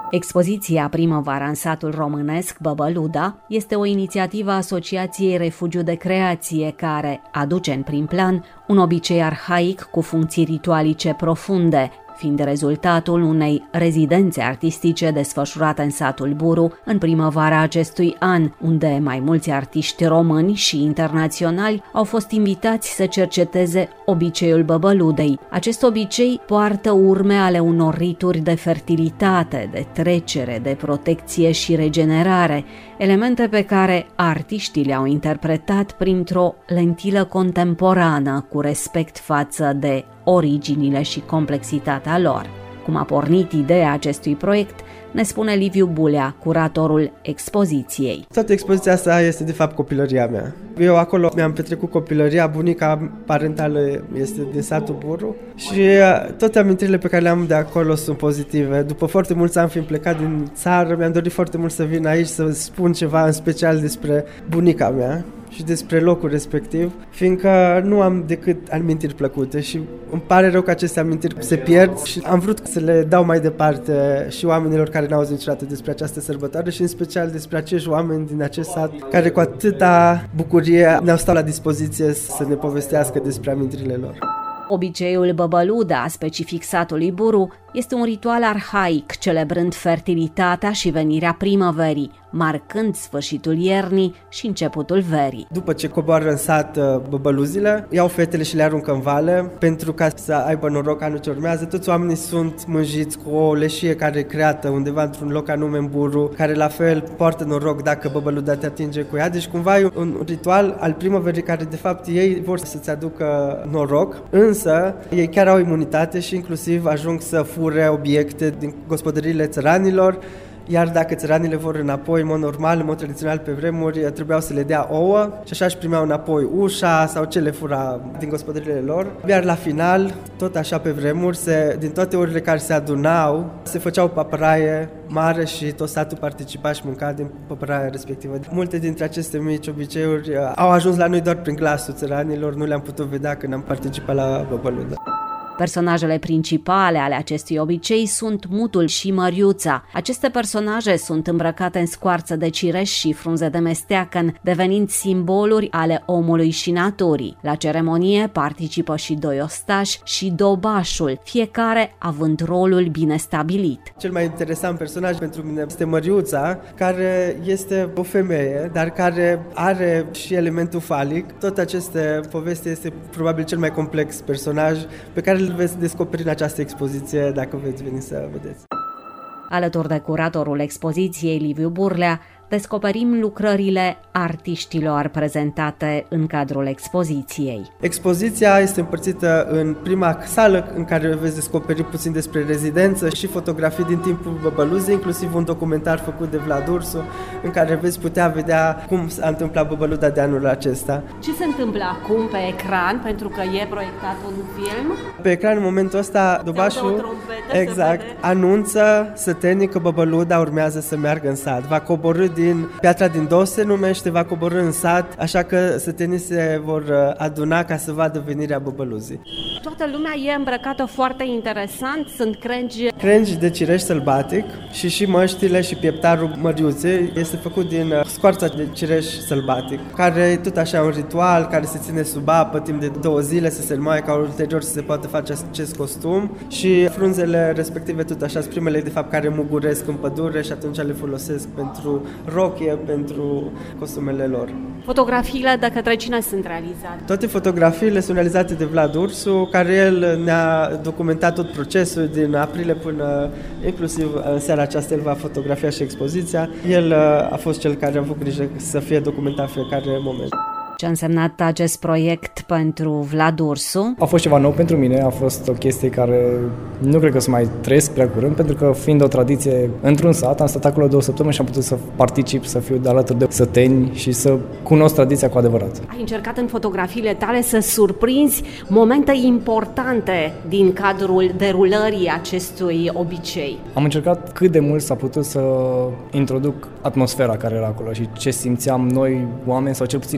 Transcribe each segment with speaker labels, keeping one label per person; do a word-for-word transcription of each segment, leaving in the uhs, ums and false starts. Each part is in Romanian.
Speaker 1: Expoziția Primăvara în satul românesc Băbăluda este o inițiativă a Asociației Refugiu de Creație care aduce în prim plan un obicei arhaic cu funcții ritualice profunde, fiind rezultatul unei rezidențe artistice desfășurate în satul Buru în primăvara acestui an, unde mai mulți artiști români și internaționali au fost invitați să cerceteze obiceiul băbăludei. Acest obicei poartă urme ale unor rituri de fertilitate, de trecere, de protecție și regenerare, elemente pe care artiștii le-au interpretat printr-o lentilă contemporană cu respect față de originile și complexitatea lor. Cum a pornit ideea acestui proiect, ne spune Liviu Bulea, curatorul expoziției.
Speaker 2: Toată expoziția asta este de fapt copilăria mea. Eu acolo mi-am petrecut copilăria, bunica parentală este din satul Buru și toate amintirile pe care le am de acolo sunt pozitive. După foarte mulți ani fiind plecat din țară, mi-am dorit foarte mult să vin aici să spun ceva în special despre bunica mea și despre locul respectiv, fiindcă nu am decât amintiri plăcute și îmi pare rău că aceste amintiri se pierd și am vrut să le dau mai departe și oamenilor care n-au auzit niciodată despre această sărbătoare și în special despre acești oameni din acest sat care cu atâta bucurie ne-au stat la dispoziție să ne povestească despre amintirile lor.
Speaker 1: Obiceiul Băbăluda, specific satului Buru, este un ritual arhaic, celebrând fertilitatea și venirea primăverii, marcând sfârșitul iernii și începutul verii.
Speaker 2: După ce coboară în sat băbăluzile, iau fetele și le aruncă în vale pentru ca să aibă noroc anul ce urmează. Toți oamenii sunt mânjiți cu o leșie care e creată undeva într-un loc anume în Buru, care la fel poartă noroc dacă băbăluda te atinge cu ea. Deci cumva e un ritual al primăverii care de fapt ei vor să-ți aducă noroc, însă ei chiar au imunitate și inclusiv ajung să fure obiecte din gospodăriile țăranilor. Iar dacă țăranile vor înapoi, în mod normal, în mod tradițional pe vremuri, trebuiau să le dea ouă și așa își primeau înapoi ușa sau ce le fura din gospodările lor. Iar la final, tot așa pe vremuri, se, din toate orile care se adunau, se făceau păpăraie mare și tot satul participa și mânca din păpăraia respectivă. Multe dintre aceste mici obiceiuri au ajuns la noi doar prin glasul țăranilor, nu le-am putut vedea când am participat la Băbăluda.
Speaker 1: Personajele principale ale acestui obicei sunt Mutul și Măriuța. Aceste personaje sunt îmbrăcate în scoarță de cireș și frunze de mesteacăn, devenind simboluri ale omului și naturii. La ceremonie participă și doi ostași și dobașul, fiecare având rolul bine stabilit.
Speaker 2: Cel mai interesant personaj pentru mine este Măriuța, care este o femeie, dar care are și elementul falic. Tot aceste poveste este probabil cel mai complex personaj pe care îl veți descoperi în această expoziție dacă veți veni să vedeți.
Speaker 1: Alături de curatorul expoziției Liviu Burlea, descoperim lucrările artiștilor prezentate în cadrul expoziției.
Speaker 2: Expoziția este împărțită în prima sală în care veți descoperi puțin despre rezidență și fotografii din timpul Băbăluzei, inclusiv un documentar făcut de Vlad Ursu, în care veți putea vedea cum s-a întâmplat Băbăluda de anul acesta.
Speaker 1: Ce se întâmplă acum pe ecran, pentru că e proiectat un film?
Speaker 2: Pe ecran, în momentul ăsta, dobașul exact, anunță sătenii că Băbăluda urmează să meargă în sat. Va coborî din Piatra din Dos se numește, va coborî în sat, așa că sătenii se vor aduna ca să vadă venirea Băbăluzii.
Speaker 1: Toată lumea e îmbrăcată foarte interesant, sunt crengi...
Speaker 2: Crengi de cireș sălbatic și și măștile și pieptarul Măriuței este făcut din scoarța de cireș sălbatic, care e tot așa un ritual care se ține sub apă timp de două zile să se înmoaie ca ulterior să se poată face acest costum și frunzele respective tot așa sunt primele de fapt care muguresc în pădure și atunci le folosesc pentru rochie, pentru costumele lor.
Speaker 1: Fotografiile de către cine sunt realizate?
Speaker 2: Toate fotografiile sunt realizate de Vlad Ursu, care el ne-a documentat tot procesul din aprilie până inclusiv în seara aceasta el va fotografia și expoziția. El a fost cel care a avut grijă să fie documentat fiecare moment.
Speaker 1: Ce a însemnat acest proiect pentru Vlad Ursu?
Speaker 3: A fost ceva nou pentru mine, a fost o chestie care nu cred că să mai trăiesc prea curând, pentru că fiind o tradiție într-un sat, am stat acolo două săptămâni și am putut să particip, să fiu de alături de săteni și să cunosc tradiția cu adevărat.
Speaker 1: Ai încercat în fotografiile tale să surprinzi momente importante din cadrul derulării acestui obicei.
Speaker 3: Am încercat cât de mult s-a putut să introduc atmosfera care era acolo și ce simțeam noi oameni, sau cel puțin eu, ca fiind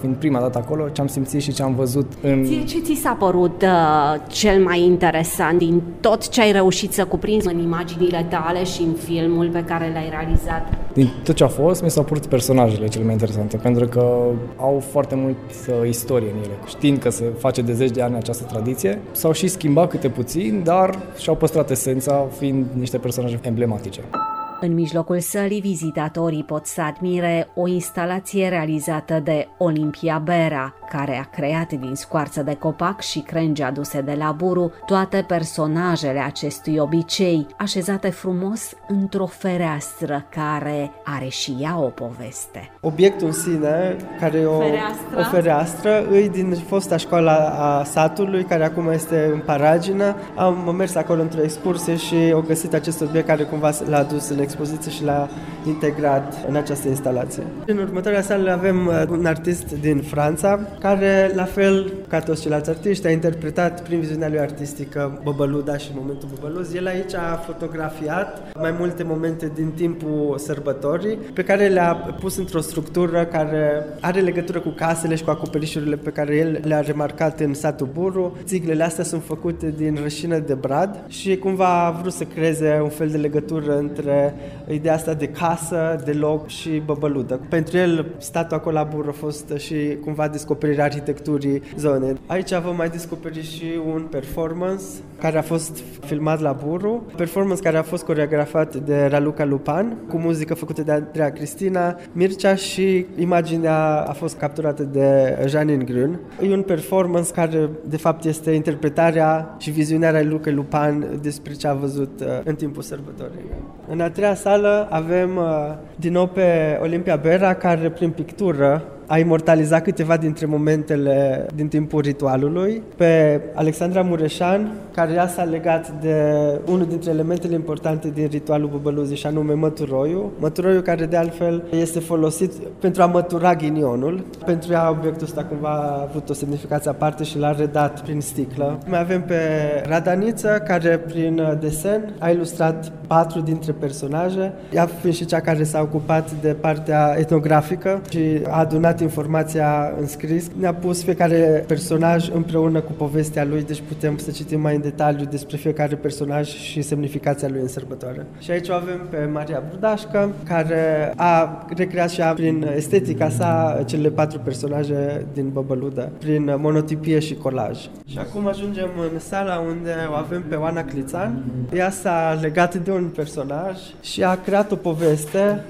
Speaker 3: fiind prima dată acolo, ce am simțit și ce am văzut în...
Speaker 1: Ție ce ți s-a părut uh, cel mai interesant din tot ce ai reușit să cuprinzi în imaginile tale și în filmul pe care l-ai realizat?
Speaker 3: Din tot ce a fost, mi s-au părut personajele cele mai interesante, pentru că au foarte mult uh, istorie în ele. Știind că se face de zeci de ani această tradiție, s-au și schimbat câte puțin, dar și-au păstrat esența, fiind niște personaje emblematice.
Speaker 1: În mijlocul sălii, vizitatorii pot să admire o instalație realizată de Olimpia Bera, care a creat din scoarță de copac și crengi aduse de la Buru toate personajele acestui obicei, așezate frumos într-o fereastră care are și ea o poveste.
Speaker 2: Obiectul în sine, care e o fereastră, o fereastră îi din fosta școală a satului, care acum este în Paragină. Am mers acolo într-o excursie și au găsit acest obiect care cumva l-a adus în expoziție și l-a integrat în această instalație. În următoarea sală avem un artist din Franța, care, la fel ca toți ceilalți artiști, a interpretat prin viziunea lui artistică Băbăluda și momentul Băbăluz. El aici a fotografiat mai multe momente din timpul sărbătorii, pe care le-a pus într-o structură care are legătură cu casele și cu acoperișurile pe care el le-a remarcat în satul Buru. Țiglele astea sunt făcute din rășină de brad și cumva a vrut să creeze un fel de legătură între ideea asta de casă, de loc și Băbăludă. Pentru el, statul acolo la Buru a fost și cumva descoperirea arhitecturii zonei. Aici vom mai descoperi și un performance care a fost filmat la Buru, performance care a fost coreografat de Raluca Lupan, cu muzică făcută de Andreea Cristina Mircea și imaginea a fost capturată de Janine Grün. E un performance care, de fapt, este interpretarea și viziunea Raluca Lupan despre ce a văzut în timpul sărbătorii. În a treia sală avem din nou pe Olimpia Bera, care prin pictură a imortalizat câteva dintre momentele din timpul ritualului, pe Alexandra Mureșan, care ea s-a legat de unul dintre elementele importante din ritualul Băbăluzii, și anume măturoiul. Măturoiul care de altfel este folosit pentru a mătura ghinionul. Pentru ea obiectul ăsta cumva a avut o semnificație aparte și l-a redat prin sticlă. Mai avem pe Radaniță, care prin desen a ilustrat patru dintre personaje, ea fiind și cea care s-a ocupat de partea etnografică și a adunat informația în scris. Ne-a pus fiecare personaj împreună cu povestea lui, deci putem să citim mai în detaliu despre fiecare personaj și semnificația lui în sărbătoare. Și aici o avem pe Maria Brudașcă, care a recreat și ea prin estetica sa cele patru personaje din Băbăludă, prin monotipie și colaj. Și acum ajungem în sala unde o avem pe Oana Clițan. Ea s-a legat de un personaj și a creat o poveste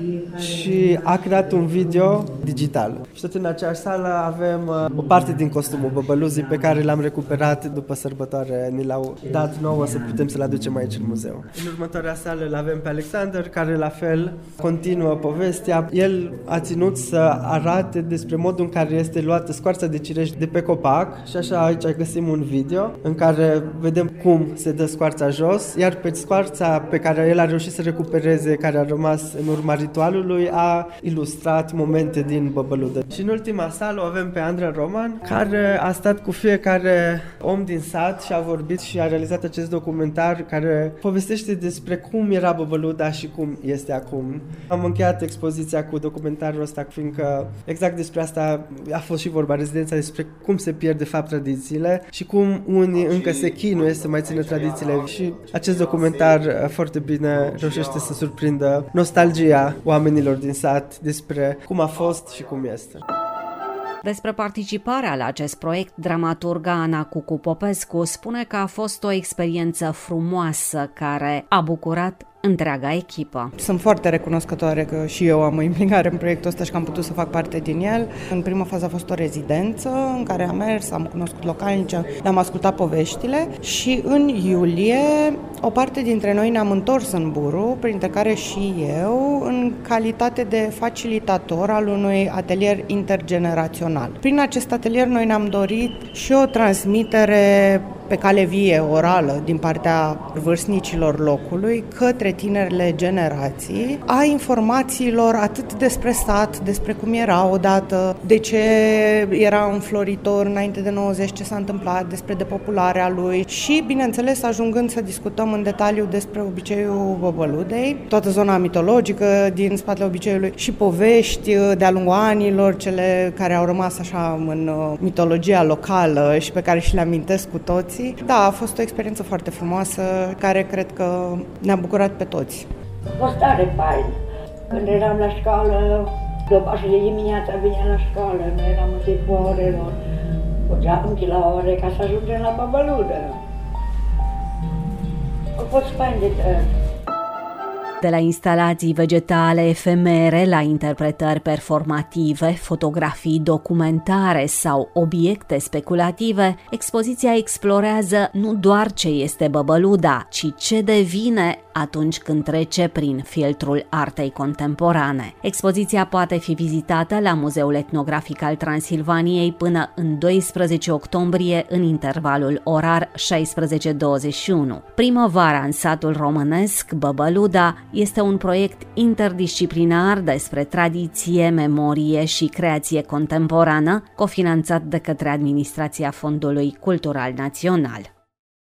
Speaker 2: și a creat un video digital. Și tot în aceeași sală avem uh, o parte din costumul Băbăluzii pe care l-am recuperat după sărbătoare, ni l-au dat nouă să putem să-l aducem aici în muzeu. În următoarea sală îl avem pe Alexander, care la fel continuă povestea. El a ținut să arate despre modul în care este luată scoarța de cireș de pe copac și așa aici găsim un video în care vedem cum se dă scoarța jos, iar pe scoarța pe care el a reușit să recupereze, care a rămas în urma ritualului, a ilustrat momente din Băbăludă. Și în ultima sală o avem pe Andra Roman, care a stat cu fiecare om din sat și a vorbit și a realizat acest documentar care povestește despre cum era Băbăluda și cum este acum. Am încheiat expoziția cu documentarul ăsta, fiindcă exact despre asta a fost și vorba, rezidența, despre cum se pierd de fapt tradițiile și cum unii încă se chinuie să mai țină tradițiile. Și acest documentar foarte bine reușește să surprindă nostalgia oamenilor din sat despre cum a fost și cum este.
Speaker 1: Despre participarea la acest proiect, dramaturga Ana Cucu Popescu spune că a fost o experiență frumoasă care a bucurat întreaga echipă.
Speaker 4: Sunt foarte recunoscătoare că și eu am o implicare în proiectul ăsta și că am putut să fac parte din el. În prima fază a fost o rezidență în care am mers, am cunoscut localnici, le-am ascultat poveștile și în iulie o parte dintre noi ne-am întors în Buru, printre care și eu, în calitate de facilitator al unui atelier intergenerațional. Prin acest atelier noi ne-am dorit și o transmitere pe cale vie, orală, din partea vârstnicilor locului, către tinerile generații, a informațiilor atât despre sat, despre cum era odată, de ce era înfloritor înainte de nouăzeci, ce s-a întâmplat, despre depopularea lui și, bineînțeles, ajungând să discutăm în detaliu despre obiceiul Băbăludei, toată zona mitologică din spatele obiceiului și povești de-a lungul anilor, cele care au rămas așa în mitologia locală și pe care și le amintesc cu toții. Da, a fost o experiență foarte frumoasă, care cred că ne-a bucurat pe toți.
Speaker 5: A fost tare fain. Când eram la școală, după așa de dimineața veneam la școală, noi eram în timpul orelor, făceam la ore ca să ajungem la Băbăludă. A fost fain de tăi.
Speaker 1: De la instalații vegetale efemere la interpretări performative, fotografii documentare sau obiecte speculative, expoziția explorează nu doar ce este Băbăluda, ci ce devine atunci când trece prin filtrul artei contemporane. Expoziția poate fi vizitată la Muzeul Etnografic al Transilvaniei până în doisprezece octombrie în intervalul orar șaisprezece douăzeci și unu. Primăvara în satul românesc, Băbăluda, este un proiect interdisciplinar despre tradiție, memorie și creație contemporană, cofinanțat de către Administrația Fondului Cultural Național.